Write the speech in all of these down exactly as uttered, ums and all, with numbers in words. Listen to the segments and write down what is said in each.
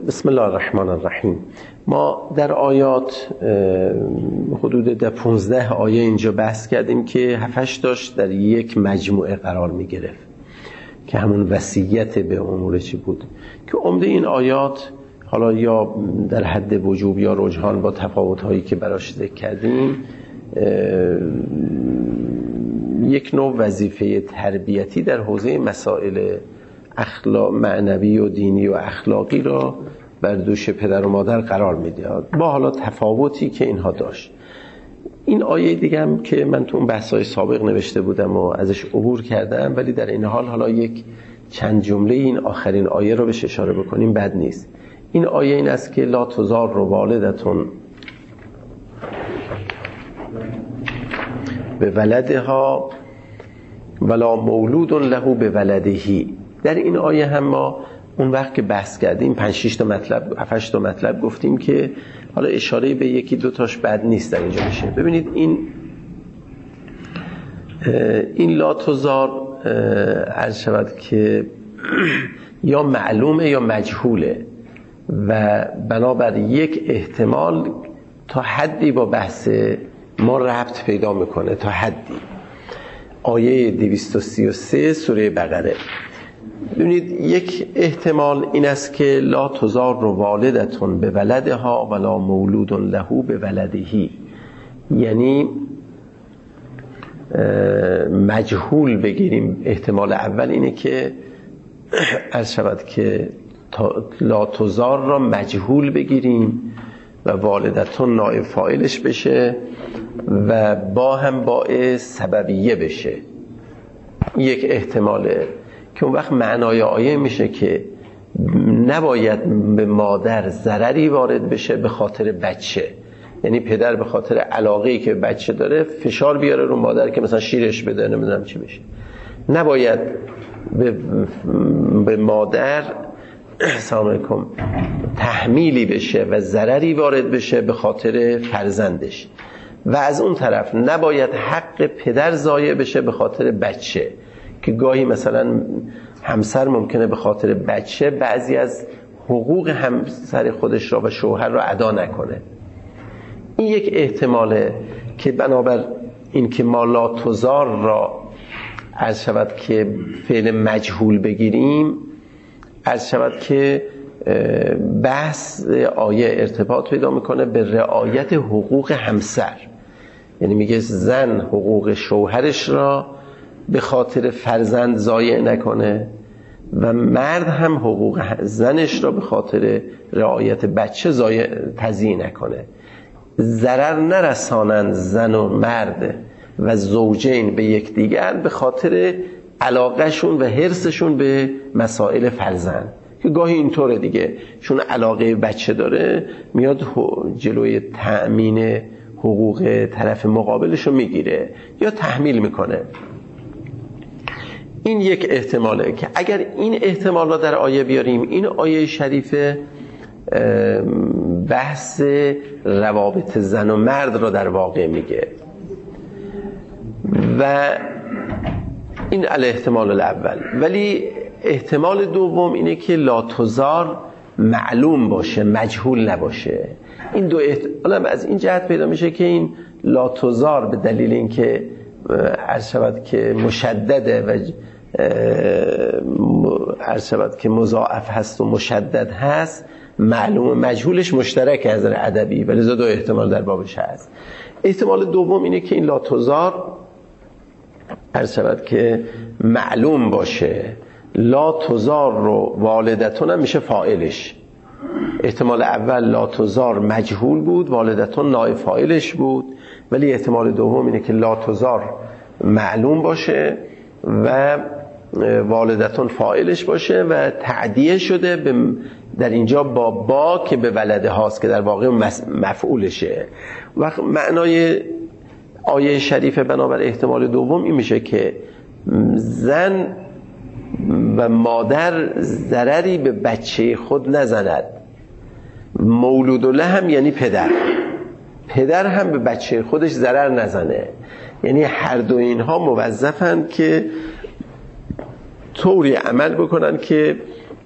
بسم الله الرحمن الرحیم. ما در آیات حدود در پونزده آیه اینجا بحث کردیم که هفتش داشت در یک مجموعه قرار می گرفت که همون وصیت به امور چی بود که عمده این آیات حالا یا در حد وجوب یا رجحان با تفاوت هایی که براش ذکر کردیم یک نوع وظیفه تربیتی در حوزه مسائل اخلاق معنوی و دینی و اخلاقی را بر دوش پدر و مادر قرار میده با حالا تفاوتی که اینها داشت. این آیه دیگه هم که من تو اون بحث‌های سابق نوشته بودم و ازش عبور کردم، ولی در این حال حالا یک چند جمله این آخرین آیه رو بهش اشاره بکنیم بد نیست. این آیه این است که لا تزار والدتون به ولدها ولا مولود له به ولدهی. در این آیه هم ما اون وقت که بحث کردیم پنج شش تا مطلب هفت تا مطلب گفتیم که حالا اشاره به یکی دو تاش بد نیست در اینجا بشه. ببینید این این لا تزار عرض شود که یا معلومه یا مجهوله و بنابر یک احتمال تا حدی با بحث ما ربط پیدا میکنه، تا حدی. آیه دویست و سی و سه سوره بقره. ببینید یک احتمال این است که لا تزار والدتون به ولدها ولا مولود له به ولدهی، یعنی مجهول بگیریم. احتمال اول اینه که عرض شود که لا تزار را مجهول بگیریم و والدتون نائب فاعلش بشه و با هم باعث سببیه بشه. یک احتماله که اون وقت معنای آیه میشه که نباید به مادر ضرری وارد بشه به خاطر بچه، یعنی پدر به خاطر علاقه‌ای که بچه داره فشار بیاره رو مادر که مثلا شیرش بده نمیدونم چی بشه. نباید به, به مادر سلام علیکم تحمیلی بشه و ضرری وارد بشه به خاطر فرزندش، و از اون طرف نباید حق پدر ضایع بشه به خاطر بچه، که گاهی مثلا همسر ممکنه به خاطر بچه بعضی از حقوق همسر خودش را و شوهر را ادا نکنه. این یک احتماله که بنابر این که ما لا تزار را عرض شود که فعل مجهول بگیریم، عرض شود که بحث آیه ارتباط پیدا میکنه به رعایت حقوق همسر، یعنی میگه زن حقوق شوهرش را به خاطر فرزند ضایع نکنه و مرد هم حقوق زنش را به خاطر رعایت بچه ضایع تضییع نکنه. ضرر نرسانند زن و مرد و زوجین به یکدیگر به خاطر علاقهشون و حرصشون به مسائل فرزند، که گاهی اینطوره دیگه، چون علاقه بچه داره میاد جلوی تأمین حقوق طرف مقابلش رو میگیره یا تحمیل میکنه. این یک احتماله که اگر این احتمال را در آیه بیاریم، این آیه شریفه بحث روابط زن و مرد را در واقع میگه و این الاحتمال الاول. ولی احتمال دوم اینه که لا تزار معلوم باشه، مجهول نباشه. این دو احتمال از این جهت پیدا میشه که این لا تزار به دلیل اینکه عرض شود که مشدده و عرض شود که مضاعف هست و مشدد هست، معلوم مجهولش مشترک از نظر ادبی، ولی دو احتمال در بابش هست. احتمال دوم اینه که این لا تزار عرض شود که معلوم باشه، لا تزار رو والدتون هم میشه فاعلش. احتمال اول لا تزار مجهول بود، والدتون نائب فاعلش بود، ولی احتمال دوم اینه که لا تزار معلوم باشه و والدتون فاعلش باشه و تعدیه شده به در اینجا با با که به ولده هاست که در واقع مفعولشه. و معنای آیه شریفه بنابر احتمال دوم این میشه که زن و مادر ضرری به بچه خود نزند. مولود له هم یعنی پدر، پدر هم به بچه خودش ضرر نزنه. یعنی هر دو اینها موظفن که طوری عمل بکنن که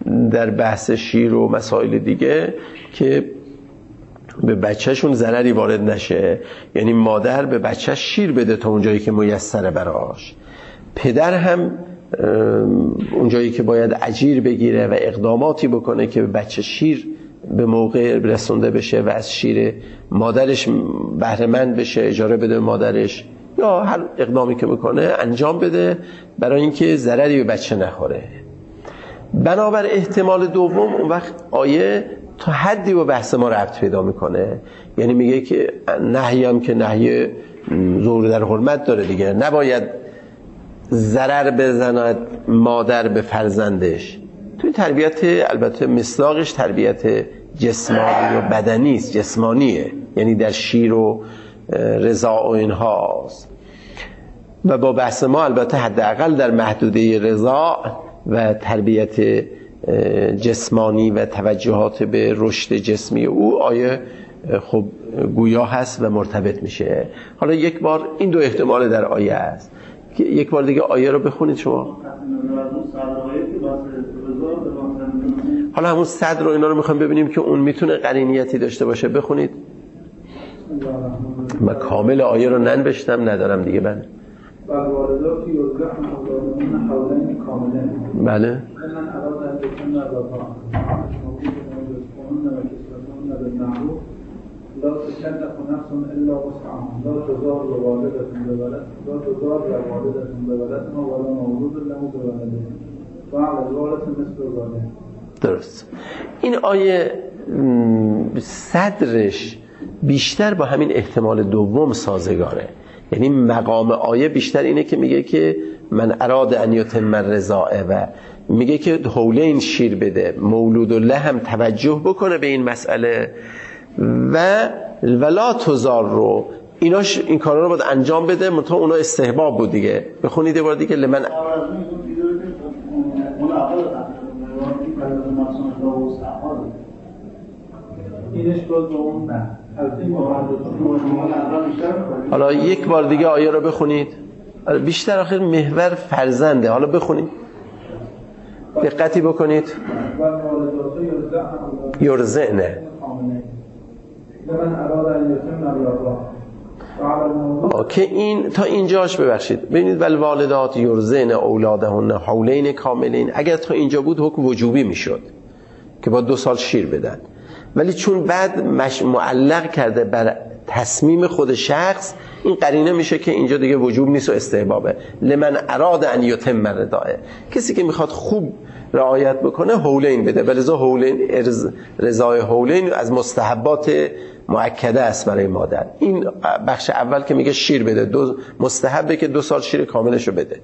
در بحث شیر و مسائل دیگه که به بچهشون ضرری وارد نشه، یعنی مادر به بچهش شیر بده تا اونجایی که میسره براش، پدر هم اونجایی که باید اجیر بگیره و اقداماتی بکنه که به بچه شیر به موقع رسونده بشه و از شیر مادرش بهره مند بشه، اجاره بده مادرش یا هر اقدامی که بکنه انجام بده برای اینکه ضرری به بچه نخوره. بنابر احتمال دوم اون وقت آیه تا حدی به بحث ما ربط پیدا میکنه، یعنی میگه که نهی هم که نهی ظهور در حرمت داره دیگه، نباید ضرر بزند مادر به فرزندش. توی تربیت البته مصداقش تربیت جسمانی و بدنی است، جسمانیه، یعنی در شیر و رضاع و اینهاست و با بحث ما البته حداقل در محدوده رضاع و تربیت جسمانی و توجهات به رشد جسمی او آیه خب گویا هست و مرتبط میشه. حالا یک بار این دو احتمال در آیه است، یک بار دیگه آیه رو بخونید شما. حالا همون صدر رو اینا رو میخوام ببینیم که اون میتونه قرینیتی داشته باشه. بخونید. من کامل آیه رو ننوشتم ندارم دیگه. بله والوالدات یرضعن اولادهن حولین کاملین. بله. من اراد ان یتم الرضاعة رزقهن و کسوتهن بالمعروف لا تکلف نفس الا وسعها لا تضار والدة بولدها لا تضار والدة بولدها ولا مولود له بولده وعلى الوارث مثل ذلك. درست. این آیه صدرش بیشتر با همین احتمال دوم سازگاره، یعنی مقام آیه بیشتر اینه که میگه که من اراد ان یتم الرضاعه و میگه که حولین شیر بده، مولود له هم توجه بکنه به این مسئله و ولا تزار رو ایناش این کارا رو باید انجام بده، منتها اونا استحباب بود دیگه. بخونید یه بار دیگه. لمن اینش باز با اون نه. حالا یک بار دیگه آیه رو بخونید. بیشتر آخر محور فرزنده. حالا بخونید، دقتی بکنید. یرزعنه که این تا اینجاش ببخشید ببینید والوالدات یرزعن اولادهن حولین کاملین، اگر تا اینجا بود حکم وجوبی میشد که با دو سال شیر بدن، ولی چون بعد مش... معلق کرده بر تصمیم خود شخص، این قرینه میشه که اینجا دیگه وجوب نیست و استحبابه. لمن اراد ان یتم الرضاعه، کسی که میخواد خوب رعایت بکنه حولین بده، ولذا حولین ارز... رضای حولین از مستحبات مؤکده است برای مادر. این بخش اول که میگه شیر بده، دو مستحبه که دو سال شیر کاملشو بده.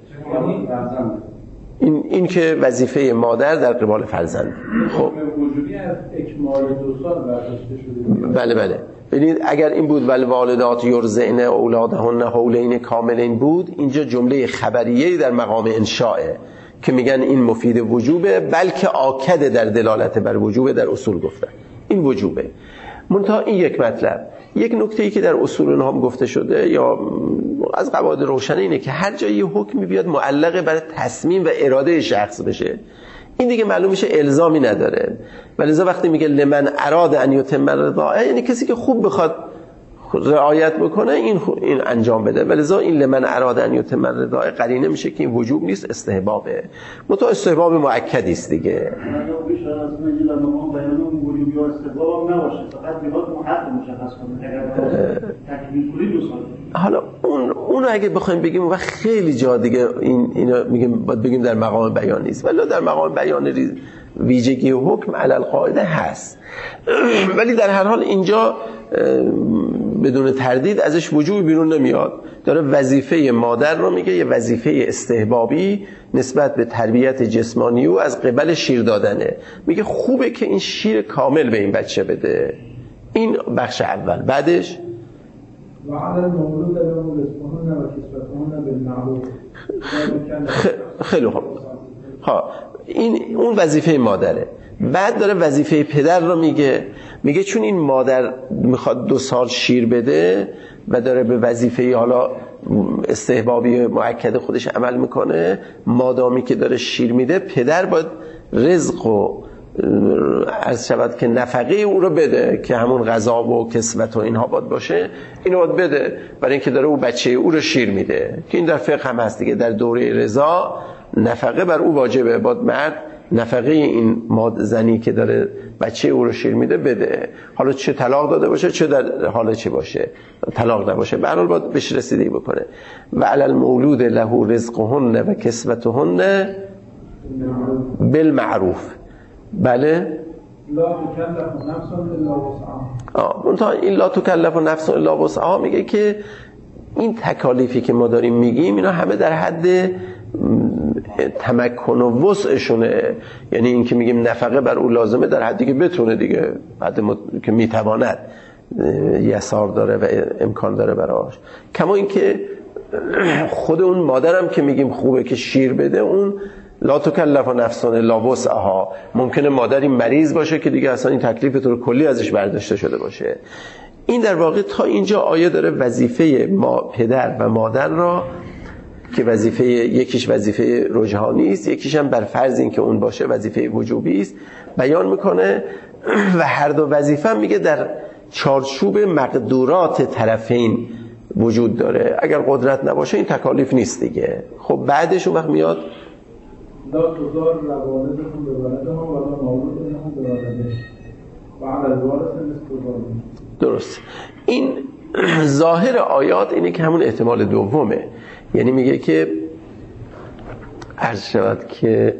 این این که وظیفه مادر در قبال فرزند. خب وجودی از اکمال دو سال برداشته شده. بله بله. ببینید اگر این بود والوالدات یرضعن اولادهن حولین کاملین بود، اینجا جمله خبریه‌ای در مقام انشاءه که میگن این مفید وجوبه، بلکه آکد در دلالت بر وجوبه. در اصول گفتن این وجوبه. منتها این یک مطلب. یک نکته‌ای که در اصول اونها هم گفته شده یا از قواعد روشنه اینه که هر جایی حکمی بیاد معلق بر تصمیم و اراده شخص بشه، این دیگه معلوم میشه الزامی نداره. ولذا وقتی میگه لمن اراد ان یتم الرضاعه، یعنی کسی که خوب بخواد رعایت بکنه این این انجام بده. ولذا این لمن اراد ان یتم الرضاعه قرینه میشه که این وجوب نیست، استحبابه. متو استحباب مؤکدی است دیگه. حالا اون اون اگه بخوایم بگیم و خیلی جا دیگه این اینا میگیم باید بگیم در مقام بیان نیست، ولی در مقام بیان ویژگی حکم علی القاعده هست. ولی در هر حال اینجا بدون تردید ازش وجوب بیرون نمیاد، داره وظیفه مادر رو میگه، یه وظیفه استحبابی نسبت به تربیت جسمانی و از قبل شیر دادنه. میگه خوبه که این شیر کامل به این بچه بده. این بخش اول. بعدش وعلى المولود له رزقهن و کسوتهن بالمعروف. خیلی خوب. ها این اون وظیفه مادره. بعد داره وظیفه پدر رو میگه. میگه چون این مادر میخواد دو سال شیر بده و داره به وظیفه حالا استحبابی مؤکد خودش عمل میکنه، مادامی که داره شیر میده، پدر باید رزق و عرض شود که نفقه او رو بده که همون غذا و کسوت و اینها باید باشه، اینو باید بده، برای اینکه داره او بچه او رو شیر میده، که این در فقه هم هست دیگه. در دوره رضا نفقه بر او واجبه، باید مرد نفقه این ماد زنی که داره بچه او رو شیر میده بده، حالا چه طلاق داده باشه چه در حال چه باشه، طلاق نباشه، به هر حال باید بهش رسیدگی بکنه. و علی المولود له رزقهن و کسوتهن بالمعروف. بله لا تکلف نفس الا وسعها. آه منتها این لا تکلف نفس الا وسعها میگه که این تکالیفی که ما داریم میگیم اینا همه در حد تمکن و وسعشونه، یعنی این که میگیم نفقه بر او لازمه در حدی که بتونه دیگه، حد مت... که میتواند، یسار داره و امکان داره براش. کما این که خود اون مادرم که میگیم خوبه که شیر بده، اون لا تکلف نفس الا وسعها، ممکنه مادری مریض باشه که دیگه اصلا این تکلیف تو کلی ازش برداشته شده باشه. این در واقع تا اینجا آیه داره وظیفه ما پدر و مادر را که وظیفه یکیش وظیفه رجحانی است، یکیش هم بر فرض این که اون باشه وظیفه وجوبی است بیان میکنه، و هر دو وظیفه هم میگه در چارچوب مقدورات طرفین وجود داره، اگر قدرت نباشه این تکالیف نیست دیگه. خب بعدش اون وقت میاد لا تزار والدتون به ولدها و لا مولود لهم به ولده و علی الوارث نصف ذلک. درست. این ظاهر آیات اینه که همون احتمال دومه، یعنی میگه که عرض شود که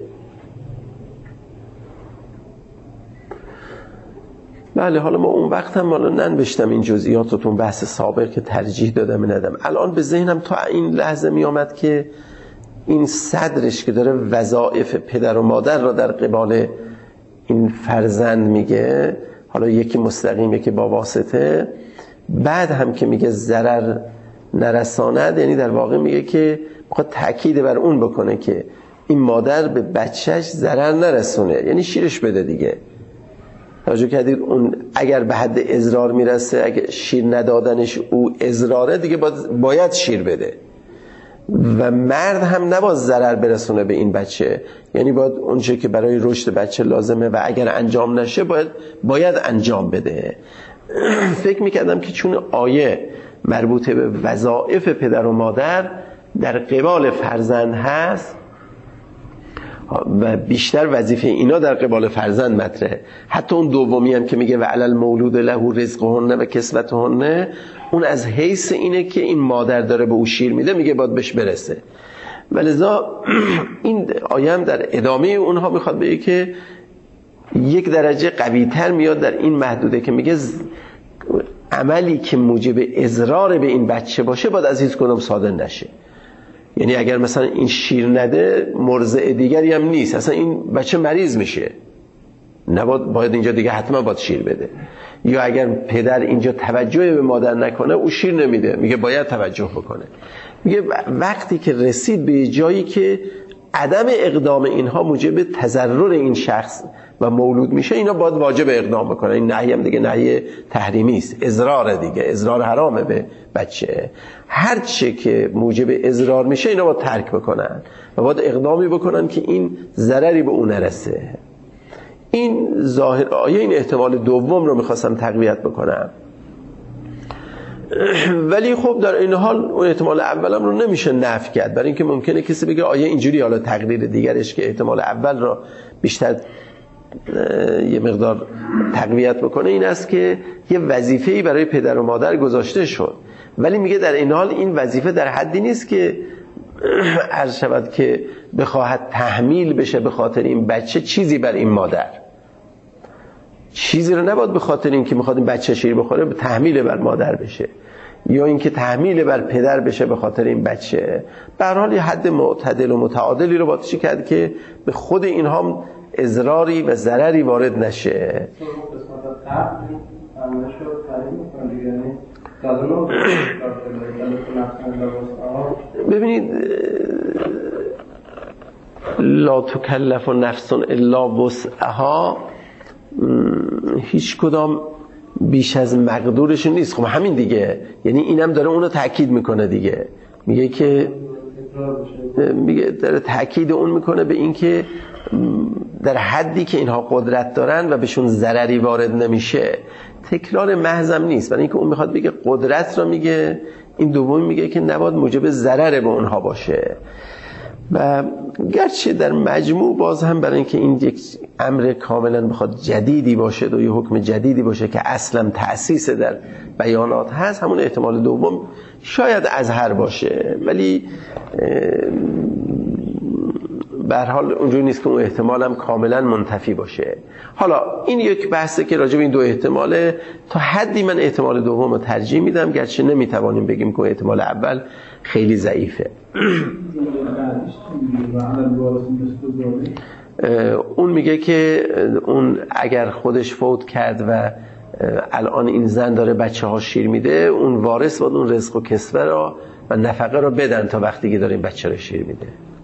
بله، حالا ما اون وقت هم حالا ننوشتم این جزئیاتتون بحث سابق که ترجیح دادم ندم، الان به ذهنم تا این لحظه میامد که این صدرش که داره وظایف پدر و مادر را در قبال این فرزند میگه، حالا یکی مستقیم یکی با واسطه، بعد هم که میگه ضرر نرساند، یعنی در واقع میگه که میخواد تأکید بر اون بکنه که این مادر به بچهش ضرر نرسونه، یعنی شیرش بده دیگه. توجه کردید اون اگر به حد اضرار میرسه، اگر شیر ندادنش او اضراره دیگه باید, باید شیر بده، و مرد هم نباید ضرر برسونه به این بچه، یعنی باید اونچه که برای رشد بچه لازمه و اگر انجام نشه باید باید انجام بده. فکر میکردم که چون آیه مربوط به وظایف پدر و مادر در قبال فرزند هست و بیشتر وظیفه اینا در قبال فرزند مطرحه، حتی اون دومی هم که میگه و علی المولود له رزقهن و کسوتهن، اون از حیث اینه که این مادر داره به او شیر میده، میگه باید بهش برسه. ولذا این آیه هم در ادامه اونها میخواد بگه که یک درجه قوی تر میاد در این محدوده که میگه عملی که موجب اضرار به این بچه باشه باید از هیچ کدوم صادر نشه. یعنی اگر مثلا این شیر نده مرضع دیگری هم نیست، اصلا این بچه مریض میشه، نباید باید اینجا دیگه حتما باید شیر بده. یا اگر پدر اینجا توجه به مادر نکنه او شیر نمیده، میگه باید توجه بکنه. میگه وقتی که رسید به جایی که عدم اقدام اینها موجب تضرر این شخص و مولود میشه، اینا باید واجب اقدام بکنه. این نهی هم دیگه نهی تحریمی است، اضرار دیگه، اضرار حرامه به بچه. هر چه که موجب اضرار میشه اینا باید ترک بکنن و باید اقدامی بکنن که این ضرری به اون نرسه. این ظاهر آیه این احتمال دوم رو میخواستم تقویت بکنم، ولی خب در این حال اون احتمال اولم رو نمیشه نفی کرد، برای اینکه ممکنه کسی بگه آیه اینجوری، حالا تقریر دیگرش که احتمال اول رو بیشتر یه مقدار تقویت بکنه این است که یه وظیفه‌ای برای پدر و مادر گذاشته شد، ولی میگه در این حال این وظیفه در حدی نیست که عرض شود که بخواهد تحمیل بشه به خاطر این بچه چیزی بر این مادر، چیزی رو نباید به خاطر این که میخواد این بچه شیر بخوره به تحمیل بر مادر بشه، یا اینکه تحمیل بر پدر بشه به خاطر این بچه. به هر حال یه حد معتدل و متعادلی رو باید چی کرد که به خود اینها اضراری و ضرری وارد نشه. ببینید لا تکلف نفس الا وسعها هیچ کدام بیش از مقدورش نیست. خب همین دیگه، یعنی اینم داره اونو تأکید میکنه دیگه، میگه که میگه داره تأکید اون میکنه به این که در حدی که اینها قدرت دارن و بهشون ضرری وارد نمیشه تکرار محضم نیست، برای اینکه اون میخواد بگه قدرت را میگه، این دومی میگه که نباید موجب ضرر به اونها باشه. و گرچه در مجموع باز هم برای اینکه این یک امر کاملا بخواد جدیدی باشه و یه حکم جدیدی باشه که اصلا تأسیس در بیانات هست، همون احتمال دوم شاید ازهر باشه، ولی به هر حال اونجوری نیست که اون احتمال هم کاملا منتفی باشه. حالا این یک بحثه که راجع به این دو احتماله، تا حدی من احتمال دوم رو ترجیح میدم، گرچه نمیتوانیم بگیم که احتمال اول خیلی ضعیفه. اون میگه که اون اگر خودش فوت کرد و الان این زن داره بچه ها شیر میده، اون وارث باید اون رزق و کسوه را و نفقه را بدن تا وقتی که داره این بچه را شیر میده.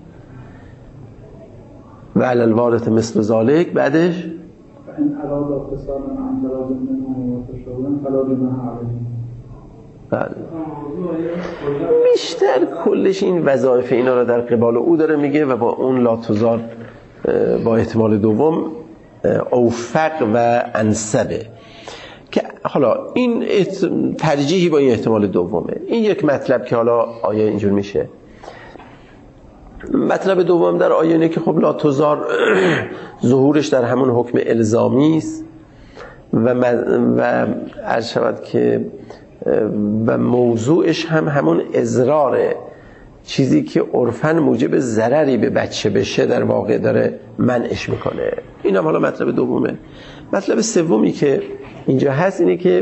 و علی الوارث مثل ذالک بعدش فإن أراد اتصالا عن تراض منهم وتشاور فلا جناح عليهم. بله. بیشتر کلش این وظایف اینا رو در قبال او داره میگه و با اون لا تزار با احتمال دوم اوفق و انسبه که حالا این ترجیحی با این احتمال دومه. این یک مطلب که حالا آیه اینجور میشه. مطلب دوم در آیه اینه که خب لا تزار ظهورش در همون حکم الزامی است و و عرض شود که و موضوعش هم همون اضراره، چیزی که عرفاً موجب ضرری به بچه بشه در واقع داره منعش میکنه. این هم حالا مطلب دومه. مطلب سومی که اینجا هست اینه که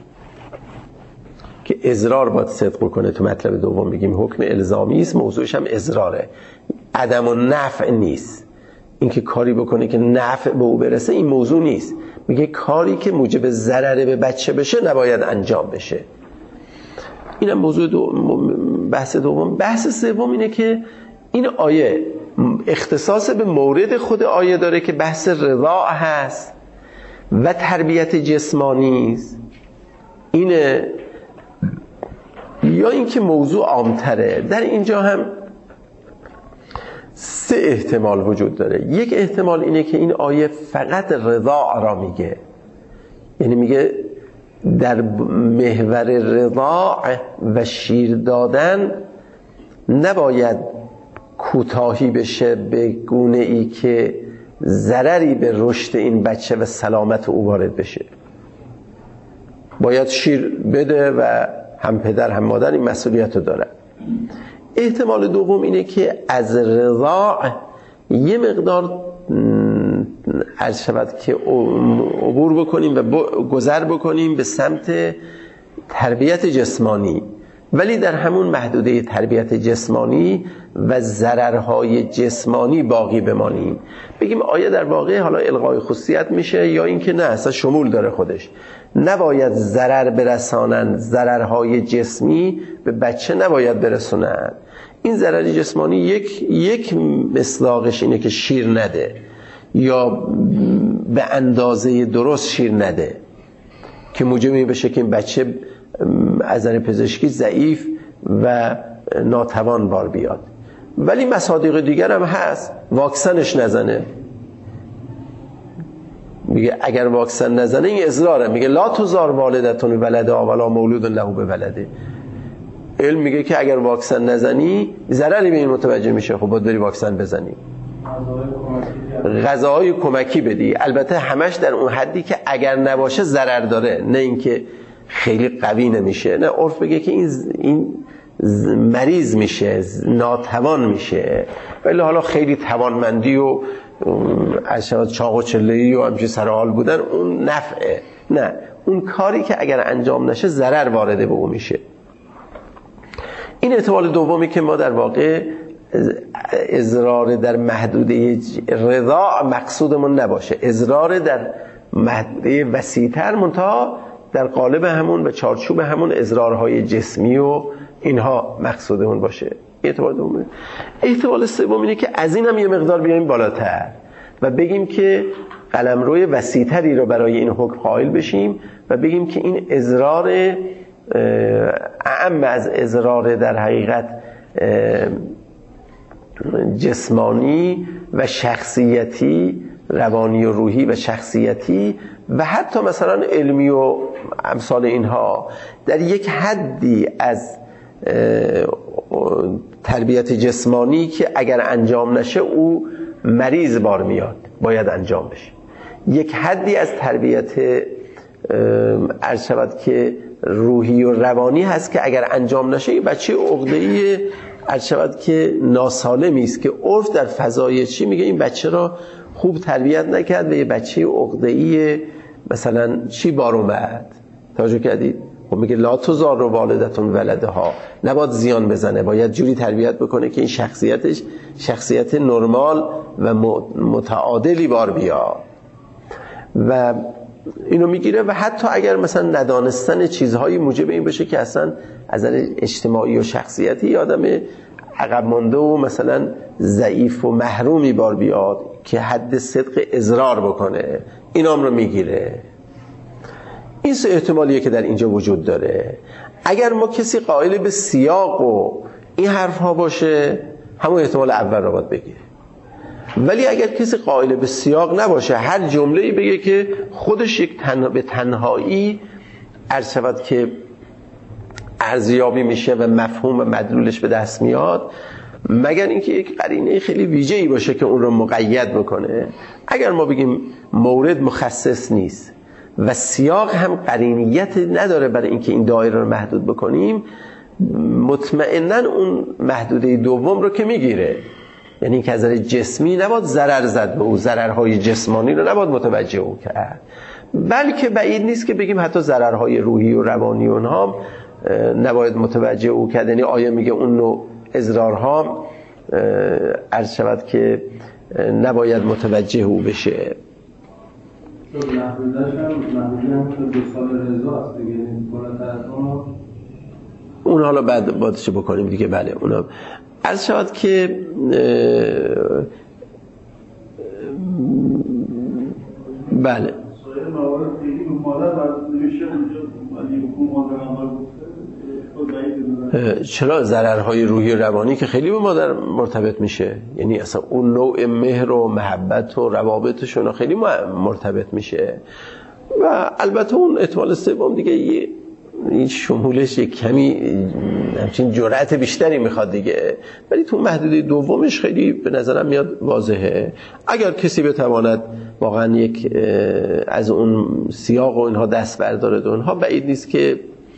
که اضرار باید صدق کنه. تو مطلب دوم میگیم حکم الزامی است، موضوعش هم اضراره، عدم و نفع نیست. اینکه کاری بکنه که نفع به او برسه این موضوع نیست، میگه کاری که موجب ضرر به بچه بشه نباید انجام بشه. اینم موضوع دو بحث دوم. بحث سوم اینه که این آیه اختصاص به مورد خود آیه داره که بحث رضاع هست و تربیت جسمانی است، اینه، یا اینکه موضوع عامتره. در اینجا هم سه احتمال وجود داره. یک احتمال اینه که این آیه فقط رضاع را میگه، یعنی میگه در محور رضاع و شیر دادن نباید کوتاهی بشه به گونه ای که ضرری به رشد این بچه و سلامت او وارد بشه. باید شیر بده و هم پدر هم مادر این مسئولیت رو دارن. احتمال دوم اینه که از رضاع یه مقدار عرض شود که عبور بکنیم و گذر بکنیم به سمت تربیت جسمانی، ولی در همون محدوده تربیت جسمانی و ضررهای جسمانی باقی بمانیم. بگیم آیا در واقع حالا الغای خصوصیت میشه یا اینکه نه اصلا شمول داره خودش، نباید ضرر برسانند، ضررهای جسمی به بچه نباید برسونند. این ضرر جسمانی یک یک مصداقش اینه که شیر نده یا به اندازه درست شیر نده که موجب این بشه که این بچه از نظر پزشکی ضعیف و ناتوان بار بیاد. ولی مصادیق دیگر هم هست، واکسنش نزنه، میگه اگر واکسن نزنه این اضراره، میگه لا تزار والدتون ولده ولا مولود له به ولده. علم میگه که اگر واکسن نزنی ضرری به این متوجه میشه، خب باید بری واکسن بزنی، غذاهای کمکی بدی، البته همش در اون حدی که اگر نباشه ضرر داره، نه اینکه خیلی قوی نمیشه. نه عرف بگه که این این مریض میشه، ناتوان میشه، ولی حالا خیلی توانمندی و از شما چاق و چله‌ای و همچین سرحال بودن اون نفعه. نه، اون کاری که اگر انجام نشه ضرر وارد به او میشه. این احتمال دومی که ما در واقع اضرار در محدوده رضاع مقصودمون نباشه، اضرار در محدوده وسیع‌تر منتها در قالب همون و چارچوب همون اضرارهای جسمی و اینها مقصودمون باشه. احتمال دومه. احتمال سوم اینه که از این هم یه مقدار بیایم بالاتر و بگیم که قلمروی وسیع‌تری رو برای این حکم قائل بشیم و بگیم که این اضرار اعم از اضرار در حقیقت جسمانی و شخصیتی روانی و روحی و شخصیتی و حتی مثلا علمی و امثال اینها در یک حدی از تربیت جسمانی که اگر انجام نشه او مریض بار میاد، باید انجام بشه. یک حدی از تربیت عرض شود که روحی و روانی هست که اگر انجام نشه این بچه عقده‌ای عرض شود که ناسالمی است که عرف در فضای چی میگه این بچه را خوب تربیت نکرد و یه بچه عقده‌ای مثلا چی بار اومد. توجه کردید؟ خب میگه لا تزار والدتون ولدها، نباید زیان بزنه، باید جوری تربیت بکنه که این شخصیتش شخصیت نرمال و متعادلی بار بیاد و اینو میگیره. و حتی اگر مثلا ندانستن چیزهایی موجب این بشه که اصلا از نظر اجتماعی و شخصیتی آدم عقب مانده و مثلا ضعیف و محرومی بار بیاد که حد صدق اضرار بکنه، اینام رو میگیره. این سه احتمالیه که در اینجا وجود داره. اگر ما کسی قائل به سیاق و این حرف ها باشه همون احتمال اول رو باید بگیره. ولی اگر کسی قائل به سیاق نباشه، هر جمله‌ای بگه که خودش یک تنها به تنهایی عرض شود که ارزیابی میشه و مفهوم و مدلولش به دست میاد، مگر اینکه یک قرینه خیلی ویژه‌ای باشه که اون رو مقید بکنه. اگر ما بگیم مورد مخصص نیست و سیاق هم قرینیت نداره برای اینکه این دایره رو محدود بکنیم، مطمئناً اون محدوده دوم رو که میگیره. یعنی که از نظر جسمی نباید ضرر زد به او، ضررهای جسمانی رو نباید متوجه او کرد، بلکه بعید نیست که بگیم حتی ضررهای روحی و روانی اونها نباید متوجه او کرد. یعنی آیه میگه اون نوع اضرارها عرض شود که نباید متوجه او بشه. چون محدودش هم محدودی هم که دو سال رضا هست دیگه، بالاتر از اون اون حالا بعد بادش بکنیم دیگه. بله اونا عرض شود که بله سایر موارد خیلی مادر بعد نمیشه اونجا ولی حکوم مادر عمل گفته چرا ضررهای روحی و روانی که خیلی به مادر مرتبط میشه، یعنی اصلا اون نوع مهر و محبت و روابطشون خیلی مرتبط میشه. و البته اون احتمال سوم دیگه یه این شمولش یک کمی همچین جرأت بیشتری میخواد دیگه، ولی تو محدوده دومش خیلی به نظرم میاد واضحه. اگر کسی بتواند واقعا یک از اون سیاق و اینها دست برداره دو اونها، بعید نیست که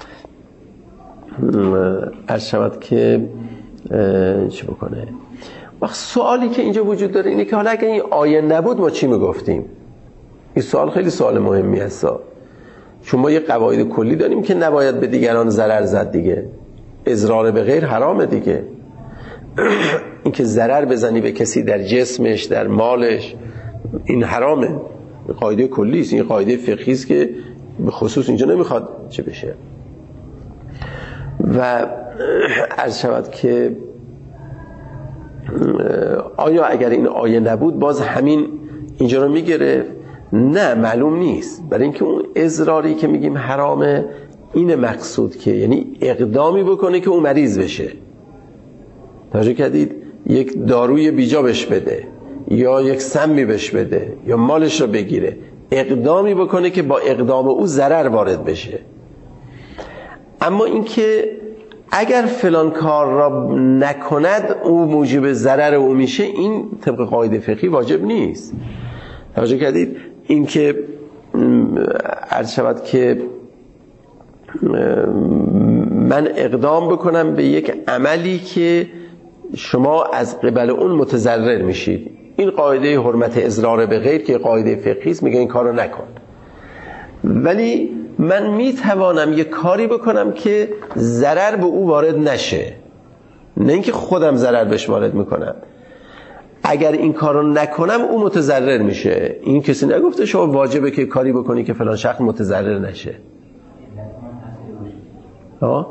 عرض شود که چی بکنه. وقت سوالی که اینجا وجود داره اینه که حالا اگر این آیه نبود ما چی میگفتیم؟ این سوال خیلی سوال مهمی هست، چون ما یه قواعد کلی داریم که نباید به دیگران ضرر زد دیگه. اضرار به غیر حرامه دیگه. این که ضرر بزنی به کسی در جسمش، در مالش، این حرامه. قاعده کلی است، این قاعده فقهی است که به خصوص اینجا نمیخواد چه بشه. و عرض شود که آیا اگر این آیه نبود باز همین اینجا رو میگرفت؟ نه، معلوم نیست. برای اینکه اون اضراری که میگیم حرامه این مقصود که یعنی اقدامی بکنه که اون مریض بشه. توجه کردید؟ یک داروی بیجا بهش بده یا یک سمی بهش بده یا مالش رو بگیره، اقدامی بکنه که با اقدام او ضرر وارد بشه. اما اینکه اگر فلان کار را نکند او موجب ضرر او میشه، این طبق قاعده فقهی واجب نیست. توجه کردید؟ این که عرض شود که من اقدام بکنم به یک عملی که شما از قبل اون متضرر میشید، این قاعده حرمت اضرار به غیر که قاعده فقهی است میگه این کارو نکن. ولی من میتوانم یک کاری بکنم که ضرر به او وارد نشه، نه اینکه خودم ضرر بهش وارد میکنم. اگر این کارو نکنم او متضرر میشه. این کسی نگفته شما واجبه که کاری بکنی که فلان شخص متضرر نشه. ها؟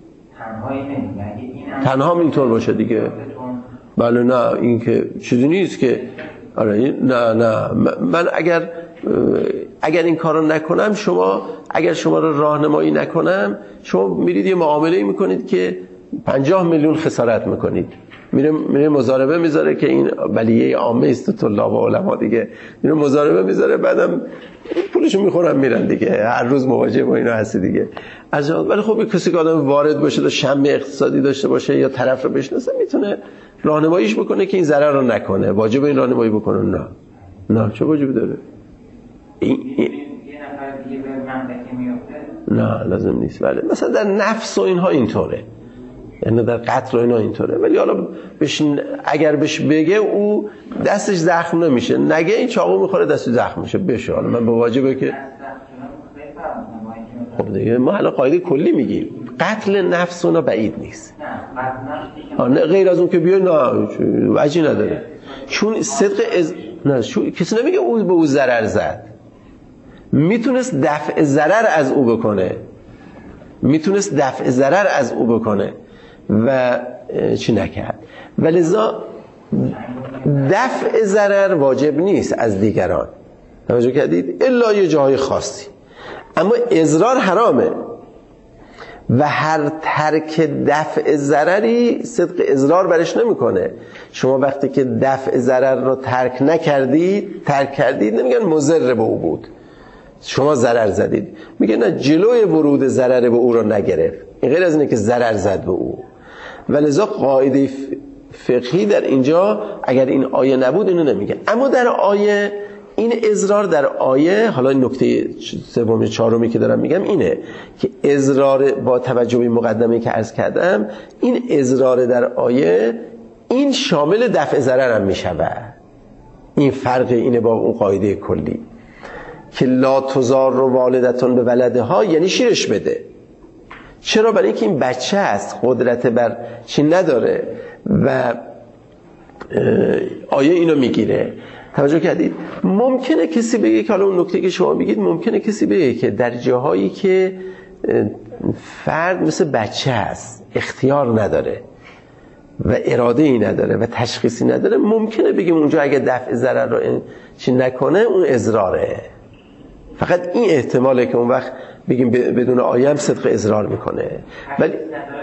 تنها اینطور باشه دیگه. بله نه، این که چیزی نیست که آره نه نه من اگر اگر این کارو نکنم، شما اگر شما رو راهنمایی نکنم، شما میرید یه معامله‌ای میکنید که پنجاه میلیون خسارت میکنید، میره میره مضاربه میذاره که این بلیه عامه است تو طلاب و علما دیگه، میره مضاربه میذاره، بعدم پولشو میخورن میرن دیگه، هر روز مواجه با اینا هستی دیگه. از ولی خب کسی که آدم وارد باشه و شم اقتصادی داشته باشه یا طرف رو بشناسه میتونه راهنماییش بکنه که این ضرر رو نکنه. واجب این راهنمایی بکنه؟ نه نه، چه واجبی داره؟ این یه نفر دیگه به منطقه میفته؟ نه لازم نیست. ولی مثلا در نفس و اینها اینطوره، یعنی در قتل و اینا اینطوره. ولی حالا بش اگر بهش بگه او دستش زخم نمیشه، نگه این چاقو میخوره دستش زخم میشه بشه. حالا من با واجبه که خب دیگه ما حالا قاعده کلی میگیم قتل نفس اونا بعید نیست. نه نه غیر از اون که بیای نه وجهی نداره، چون صدق از نه چون کسی نمیگه او به او ضرر زد، میتونست دفع ضرر از او بکنه، میتونست دفع ضرر از او بکنه و چی نکرد. ولذا دفع ضرر واجب نیست از دیگران، توجه کردید؟ الا یه جای خاصی. اما اضرار حرامه و هر ترک دفع ضرری صدق اضرار برش نمیکنه. شما وقتی که دفع ضرر رو ترک نکردید، ترک کردید، نمیگن مضر به او بود، شما ضرر زدید، میگن نه جلوی ورود ضرر به او رو نگرفت، این غیر از اینه که ضرر زد به او. ولذا قاعده فقهی در اینجا اگر این آیه نبود اینو نمیگن. اما در آیه این اضرار در آیه، حالا این نکته سوم چهارمی که دارم میگم اینه که اضرار با توجه به مقدمه‌ای که عرض کردم، این اضرار در آیه این شامل دفع ضرر هم میشود. این فرق اینه با اون قاعده کلی که لا تضار والدتون به ولدها، یعنی شیرش بده. چرا؟ برای اینکه این بچه است، قدرت بر چی نداره و آیه اینو میگیره. توجه کردید؟ ممکنه کسی بگه که حالا اون نکته که شما میگید، ممکنه کسی بگه که در جاهایی که فرد مثل بچه است، اختیار نداره و اراده ای نداره و تشخیصی نداره، ممکنه بگیم اونجا اگه دفع ضرر رو چی نکنه اون اضراره. فقط این احتماله که اون وقت بگیم بدون آیه هم صدق اضرار میکنه. ولی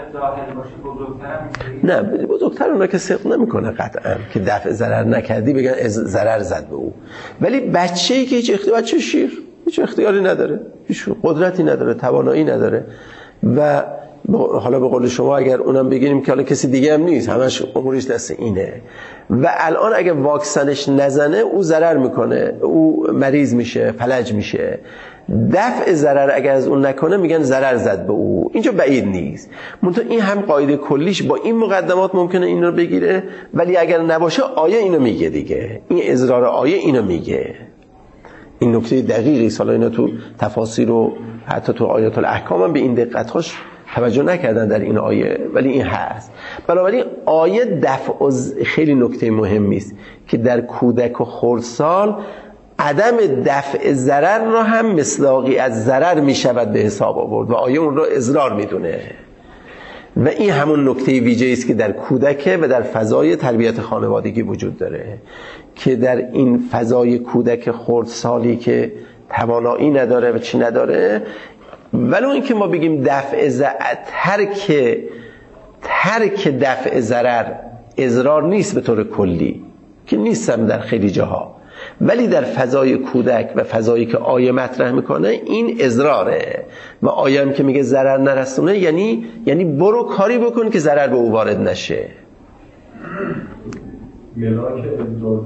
نه بزرگتر اونا که صدق نمیکنه قطعا که دفع ضرر نکردی بگن ضرر زد به او. ولی بچه‌ای که هیچ اختیار، بچه شیر هیچ اختیاری نداره، هیچ قدرتی نداره، توانایی نداره و حالا به قول شما اگر اونم بگیریم که حالا کسی دیگه هم نیست، همش امورش دست اینه و الان اگه واکسنش نزنه او ضرر میکنه، او مریض میشه، فلج میشه. دفع ضرر اگر از اون نکنه میگن ضرر زد به او. اینجا بعید نیست. منتها این هم قاعده کلیش با این مقدمات ممکنه این رو بگیره، ولی اگر نباشه آیه اینو میگه دیگه. این اضرار آیه اینو میگه. این نکته دقیقی سالا اینا تو تفاسیر و حتی تو آیات الاحکام هم به این دقت‌هاش توجه نکردن در این آیه، ولی این هست. بنابراین آیه دفع خیلی نکته مهمی است که در کودک و خردسال عدم دفع ضرر را هم مصداقی از ضرر می شود به حساب آورد و آیه اون را اضرار می دونه و این همون نکته ویژه‌ای است که در کودک و در فضای تربیت خانوادگی وجود داره که در این فضای کودک خردسالی که توانایی نداره و چی نداره، ولو اینکه ما بگیم دفع ضرر، ترک ترک دفع ضرر اضرار نیست به طور کلی که نیستم در خیلی جاها، ولی در فضای کودک و فضایی که آیه مطرح میکنه این اضراره و آیه هم که میگه ضرر نرسونه یعنی یعنی برو کاری بکن که ضرر به او وارد نشه. ملاک اضرار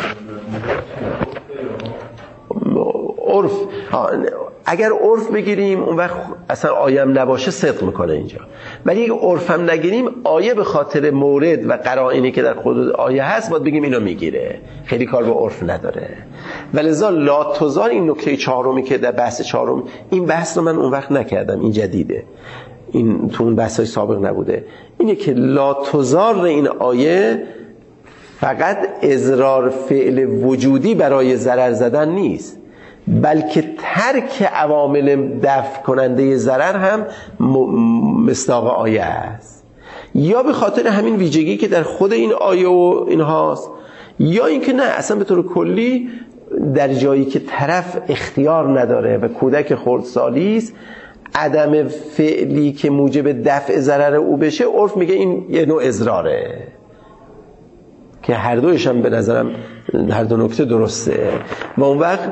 عرف اگر عرف بگیریم اون وقت اصلا آیه هم نباشه صدق میکنه اینجا، ولی اگه عرف هم نگیریم آیه به خاطر مورد و قرائنی که در خود آیه هست باید بگیم اینو میگیره، خیلی کار به عرف نداره. ولذا لا تضار این نکته چهارمی که در بحث چهارم، این بحث رو من اون وقت نکردم، این جدیده، این تو اون بحث‌های سابق نبوده، اینه که لا تضار این آیه فقط اضرار فعل وجودی برای ضرر زدن نیست، بلکه ترک عوامل دفع کننده ضرر هم مصداق آیه است، یا به خاطر همین ویژگی که در خود این آیه و اینهاست، یا اینکه نه اصلا به طور کلی در جایی که طرف اختیار نداره و کودک خردسالی است عدم فعلی که موجب دفع ضرر او بشه، عرف میگه این یه نوع اضراره، که هر دویش هم به نظرم هر دو نکته درسته. و اون وقت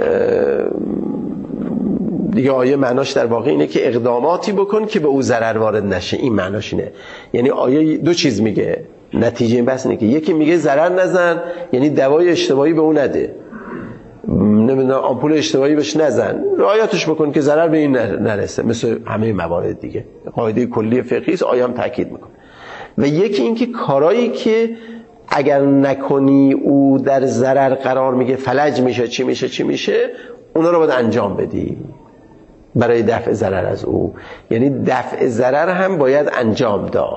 دیگه آیه معناش در واقع اینه که اقداماتی بکن که به او ضرر وارد نشه. این معناش اینه. یعنی آیه دو چیز میگه، نتیجه این بحث اینه که یکی میگه ضرر نزن، یعنی دوای اشتباهی به او نده، نمیدونم آمپول اشتباهی بهش نزن، رعایتش بکن که ضرر به این نرسه، مثل همه موارد دیگه. قاعده کلی فقهی است، آیه هم تاکید میکنه. و یکی این که کارایی که اگر نکنی او در ضرر قرار میگه، فلج میشه، چی میشه چی میشه، اونا رو باید انجام بدی برای دفع ضرر از او. یعنی دفع ضرر هم باید انجام داد.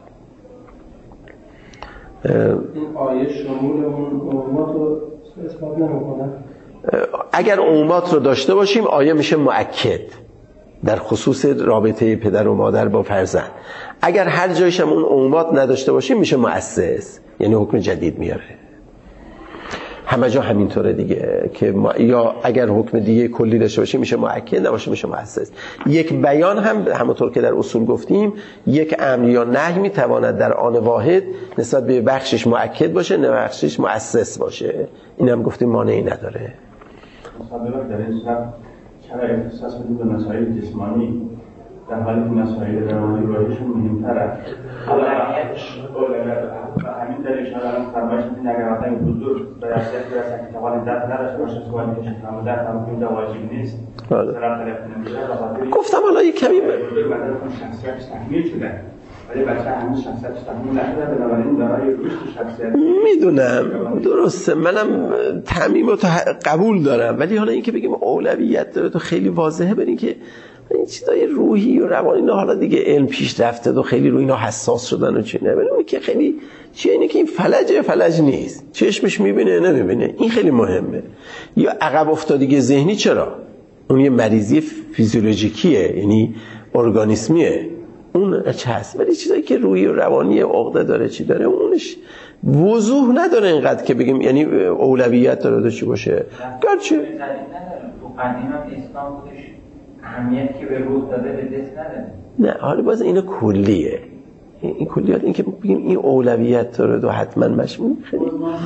این آیه شمول اون عمومات رو اثبات نمیکنه. اگر عمومات رو داشته باشیم آیه میشه مؤکد در خصوص رابطه پدر و مادر با فرزند. اگر هر جایش هم اون عمومات نداشته باشیم میشه مؤسس، یعنی حکم جدید میاره. همه جا همینطوره دیگه، که ما یا اگر حکم دیگه کلی داشته باشیم میشه مؤکد، نباشه میشه مؤسس. یک بیان هم همونطور که در اصول گفتیم، یک امر یا نهی میتواند در آن واحد نسبت به بخشش مؤکد باشه، نه بخشش مؤسس باشه. این هم گفتیم مانعی نداره. مثلا در این صورت چرا اختصاص بدیم به مسائل جسمانی در حالی که مسائل روانی روحیشون مهمتره؟ حالا همین دلیل شما الان فرمایش می‌کنید اگر آدم بزرگ به درجه برسه که توان درد نداشته باشه، سوالی که شما درد هم اینجا واجب نیست. گفتم حالا یک کمی شخصیت تحمیل شده، ولی بچه همین شخصیت تحمیل نشده، بنابراین دارای رشد شخصیت. میدونم درسته، منم تعمیم رو قبول دارم، ولی حالا این که بگیم اولویت داره تو خیلی واضحه. برین که این چیزای روحی و روانی اینا حالا دیگه علم پیش رفته و خیلی روی اینا حساس شدن و چی نه، ولی که خیلی چیه اینه که این فلجه فلج نیست، چشمش میبینه نمیبینه، این خیلی مهمه. یا عقب افتادگی ذهنی، چرا؟ اون یه مریضی فیزیولوژیکیه، یعنی ارگانیسمیه، اون چه هست. ولی چیزایی که روحی و روانی عقده داره چی داره، اونش وضوح نداره اینقدر که بگیم یعنی اولویت داره داشته چی باشه. گرچه تو قدیم هم اسلام خودش اهمیت که به روح داده به دست نداره. نه حالا باز اینا کلیه، این کلیات، این که بگیم این اولویت داره و حتما مشمول خیلی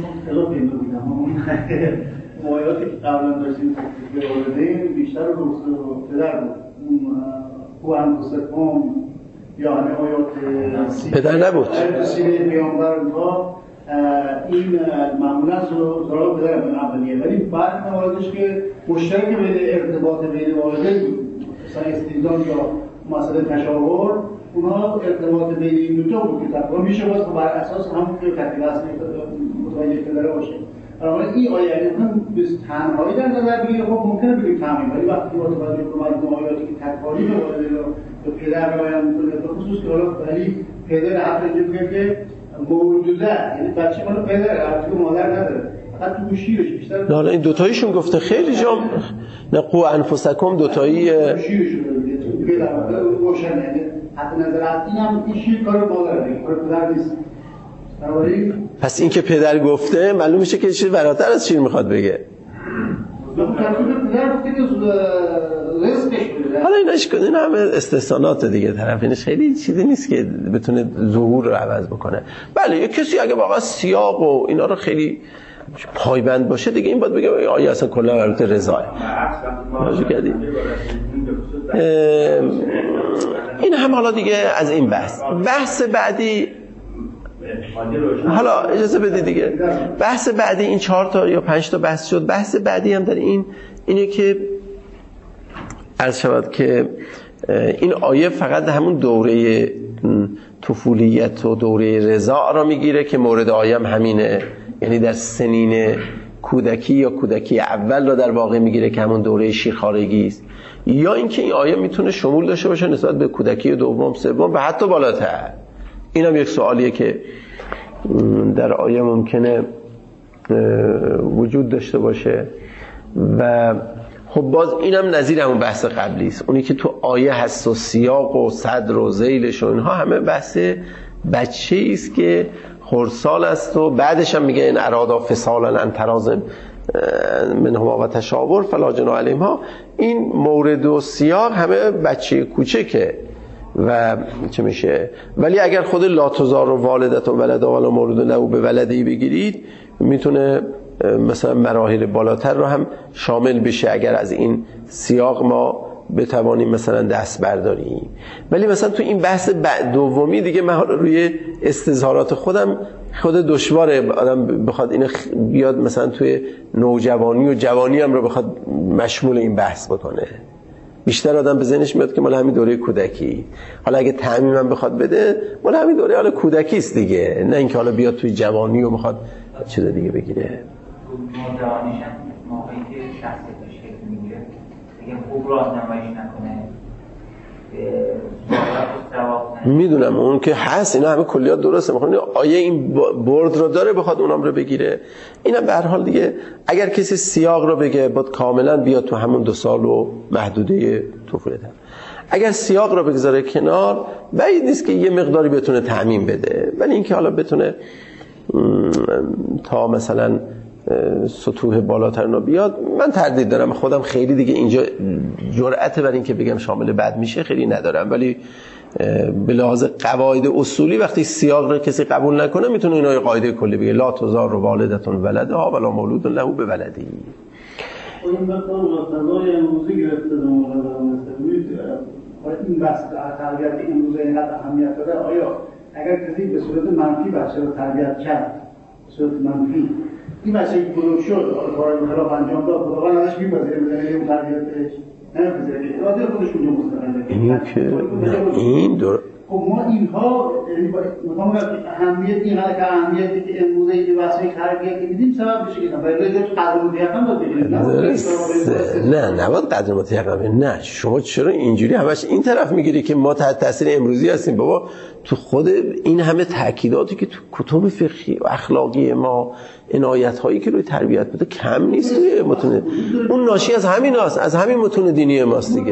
موایاتی که قبلا داشتیم به والدین بیشتر رو پدر بود. او انفسکم یا همه آیات پدر نبود سیره پیامبر ها این معمولا سراغ پدر من اولیه، ولی بعد مواردش که مشترک بین ارتباط بین والدین مثلا استیزان یا مسئله تشاور، اونا ارتباط بین این دوتا بود که تقریبا میشه باز بر اساس همون که تکلیف اصلی متوجه پدره باشه. بنابراین این آیه اگه هم به تنهایی در نظر بگیره خب ممکنه بگیم تمام، ولی وقتی با توجه به مجموع آیاتی که تکالیف والدین رو به پدر بیان می‌کنه، به خصوص که حالا ولی پدر حق میگه که موجوده، یعنی بچه مال پدر، البته مادر نداره، فقط تو گوشیش بیشتر. نه حالا این دو تاییشون گفته خیلی جام نه قو انفسکم دو تایی گوشیشون دیگه در روشن، یعنی حتی نظر اصلی هم این شیر کار مادر دیگه، کار پدر نیست. پس این که پدر گفته معلوم میشه که چیز فراتر از شیر میخواد بگه. حالا ایناش کنه، این همه استثناءات دیگه، طرف اینش خیلی چیزی نیست که بتونه ظهور رو عوض بکنه. بله یک کسی اگه واقعا سیاق و اینا رو خیلی پایبند باشه دیگه این باید بگه آیا اصلا کلا مربوط رضاه. راجع کردیم این هم حالا دیگه از این بحث. بحث بعدی حالا اجازه بدید دیگه، بحث بعدی این چهار تا یا پنج تا بحث شد. بحث بعدی هم در این اینه که عرض شود که این آیه فقط همون دوره طفولیت و دوره رضاع را میگیره که مورد آیه هم همینه، یعنی در سنین کودکی یا کودکی اول را در واقع میگیره که همون دوره شیرخوارگی است، یا اینکه این آیه میتونه شمول داشته باشه نسبت به کودکی دوم سوم و حتی بالاتر. این هم یک سوالیه که در آیه ممکنه وجود داشته باشه و خب باز اینم نظیر همون بحث قبلی است، اونی که تو آیه هست و سیاق و صدر و ذیلش و اینها همه بحث بچه‌ای است که خردسال است و بعدش هم میگه این ارادا فصالا عن تراض منهما و تشاور فلا جناح علیهما، این مورد و سیاق همه بچه کوچکه و چه میشه. ولی اگر خود لا تزار و والدت و ولدا ولا مولود له به ولدی بگیرید میتونه مثلا مراحل بالاتر رو هم شامل بشه اگر از این سیاق ما بتوانیم مثلا دست برداریم. ولی مثلا تو این بحث دومی دیگه من روی استظهارات خودم خود دشواره آدم بخواد این بیاد مثلا توی نوجوانی و جوانی هم رو بخواد مشمول این بحث بکنه. بیشتر آدم به ذهنش میاد که مال همین دوره کودکی، حالا اگه تعمیم هم بخواد بده مال همین دوره حالا کودکی است دیگه، نه اینکه حالا بیاد توی جوانی و بخواد چیز دیگه بگیره. جوانیش هم موقعی که شخصیتش شکل میگیره دیگه خوب راهنماییش نکنه، میدونم اون که هست، اینا همه کلیات درسته، میخوام آیه این برد رو داره بخواد اونام رو بگیره. اینا به هر حال دیگه اگر کسی سیاق رو بگه باید کاملا بیاد تو همون دو سال و محدوده طفولیت. اگر سیاق رو بگذاره کنار بعید نیست که یه مقداری بتونه تعمیم بده، ولی اینکه حالا بتونه تا مثلا سطوح بالاتر رو بیاد من تردید دارم. خودم خیلی دیگه اینجا جرأت بر این که بگم شامل بد میشه خیلی ندارم، ولی به لحاظ قواعد اصولی وقتی سیاق رو کسی قبول نکنه میتونه اینا قاعده کلی بگه لا تزار والدتون ولدها ولا مولود له به ولدی. این مثلا واسطه‌های امروزی گرفته در مورد این بحث تربیت امروزی اینقدر اهمیت داره. آیا اگر کسی به صورت منفی بچه رو تربیت کرد به صورت منفی این بچه که بزرگ شد کارهای خلاف انجام داد خداوند ازش میپذیره بزنه اون تربیتش نمیپذیره که اراده خودش اونجا مستقله این که این دور خب ما اینها میخوام بگم اهمیت اینقدر که اهمیتی که امروزه این واسه تربیت که میدیم سبب بشه که برای تو قدر متیقن باید بگیرید نه نباید قدر متیقن. نه شما چرا اینجوری همش این طرف میگیری که ما تحت تاثیر امروزی هستیم؟ بابا تو خود این همه تاکیداتی که تو کتب فقهی و اخلاقی ما عنایت هایی که روی تربیت بده کم نیست توی متون، اون ناشی از همین هست، از همین متون دینی ماست دیگه.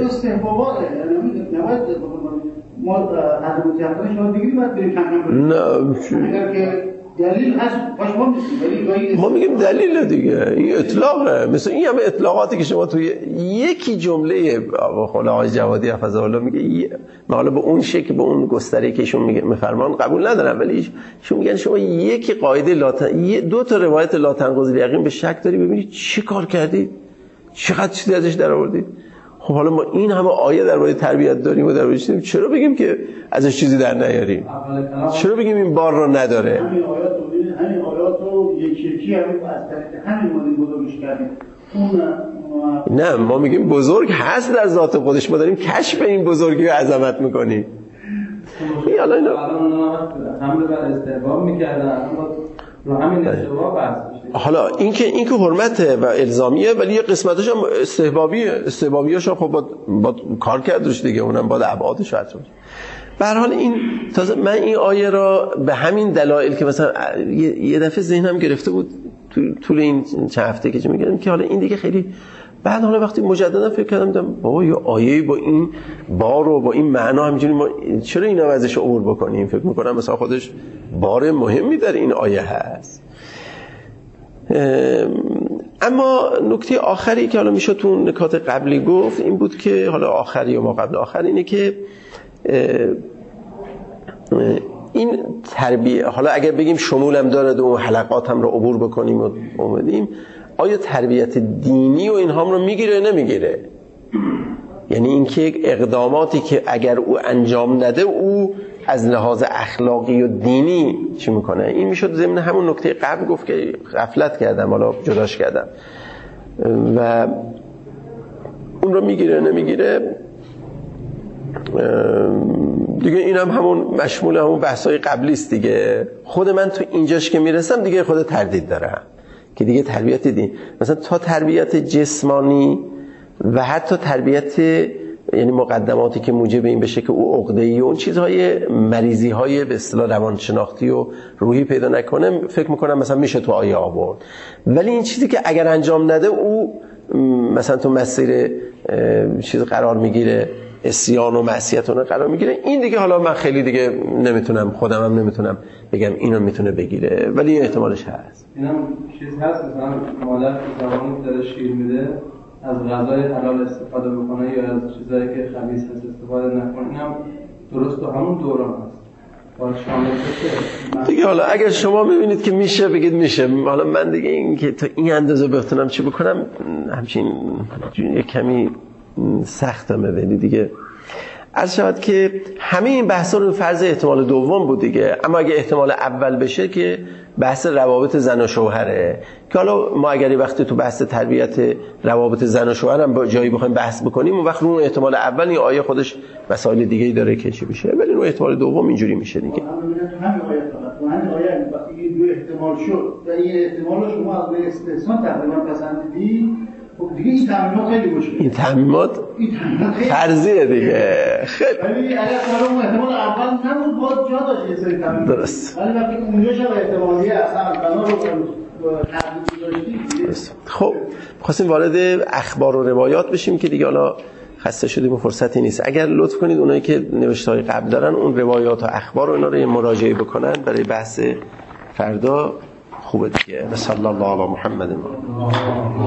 ما قدر متیقنش رو بگیریم باید بریم کم کم نه اگر که دلیل هست باش ما میگیم ولی ما میگیم دلیل دیگه، این اطلاقه. مثل این همه اطلاقاتی که شما توی یکی جمله خلا آقای جوادی حفظه الله میگه، من حالا به اون شکل به اون گستره که ایشون میگه میفرمان قبول ندارم، ولی ایشون میگن شما یکی قاعده لا دو تا روایت لا تنقض الیقین به شک داری ببینید چی کار کردی، چقدر چیزی ازش در آوردی. خب حالا ما این همه آیه درباره تربیت داریم و درباره چیزی، چرا بگیم که ازش چیزی در نیاریم؟ چرا بگیم این بار رو نداره؟ همین آیات رو همین آیات رو یکی یکی هم از طریق همین مدل بزرگش کردیم. نه ما میگیم بزرگ هست در ذات خودش، ما داریم کشف این بزرگی و عظمت میکنیم. این حالا اینا حمله بر استحباب میکردن اما رو همین استحباب بحث میشه. حالا اینکه اینکه حرمته و الزامیه، ولی یه قسمتش هم استحبابیه. استحبابیش خب با, با کار کردش دیگه، اونم با ابعادش حتما. به هر حال این تازه من این آیه را به همین دلایل که مثلا یه دفعه ذهنم گرفته بود طول این چند هفته که میگم که حالا این دیگه خیلی بعد حالا وقتی مجددا فکر کردم دیدم بابا یه آیه با این بار و با این معنا همینجوری ما چرا اینا ازش عبور بکنیم؟ فکر میکنم مثلا خودش بار مهمی در این آیه هست. اما نکته آخری که حالا میشه تو نکات قبلی گفت این بود که حالا آخری و ما قبل آخر اینه که این تربیه، حالا اگر بگیم شمولم داره و حلقات هم رو عبور بکنیم و اومدیم، آیا تربیت دینی و اینها رو میگیره نمیگیره؟ یعنی اینکه اقداماتی که اگر او انجام نده او از لحاظ اخلاقی و دینی چی میکنه؟ این میشد ضمن همون نکته قبل گفت که غفلت کردم حالا جداش کردم و اون رو میگیره نمیگیره دیگه. این هم همون مشمول همون بحثای قبلی است دیگه. خود من تو اینجاش که میرسم دیگه خود تردید دارم که دیگه تربیت دین، مثلا تا تربیت جسمانی و حتی تربیت یعنی مقدماتی که موجب این بشه که او عقده‌ای و اون چیزهای مریضی‌های به اصطلاح روانشناختی و روحی پیدا نکنه، فکر میکنم مثلا میشه تو آیه آورد. ولی این چیزی که اگر انجام نده او مثلا تو مسیر چیز قرار میگیره، عصیان و معصیت اون قرار میگیره. این دیگه حالا من خیلی دیگه نمیتونم، خودم هم نمیتونم بگم اینو میتونه بگیره، ولی این احتمالش هست. اینم چیز هست مثلا مادر که زمانی داره شیر میده از غذای حلال استفاده بکنه یا از چیزایی که خبیث هست استفاده نکنه، اینم درست تو همون دوران هست. دیگه حالا اگر شما میبینید که میشه بگید میشه، حالا من دیگه این که تا این اندازه بتونم چی بکنم همچین یه کمی سختمه، ولی دیگه عرض شود که همه این بحثا رو فرض احتمال دوم بود دیگه. اما اگه احتمال اول بشه که بحث روابط زن و شوهره، که حالا ما اگری وقتی تو بحث تربیت روابط زن و شوهر هم با جایی بخوایم بحث بکنیم، اون وقت رو احتمال اول این آیه خودش مسائل دیگه‌ای داره که چی بشه، ولی رو احتمال دوم اینجوری میشه دیگه. همین آیه فقط تو همین آیه وقتی دو احتمال شد و این احتمال شما از استثنا تقریبا پسندیدی، خب دیگه این تعمیمات خیلی مشکله. این تعمیمات فرضیه دیگه. خیلی ولی اگر اون احتمال اول نبود باز جا داشت یه سری تعمیمات. درست. ولی وقتی اونجا شب احتمالیه اصلا بنا رو تعمیمات داشتی. خب خواستیم وارد اخبار و روایات بشیم که دیگه حالا خسته شدیم و فرصتی نیست. اگر لطف کنید اونایی که نوشته‌های قبل دارن اون روایات و اخبار و اینا رو مراجعه بکنن برای بحث فردا خوبه دیگه. صلی الله علی محمد.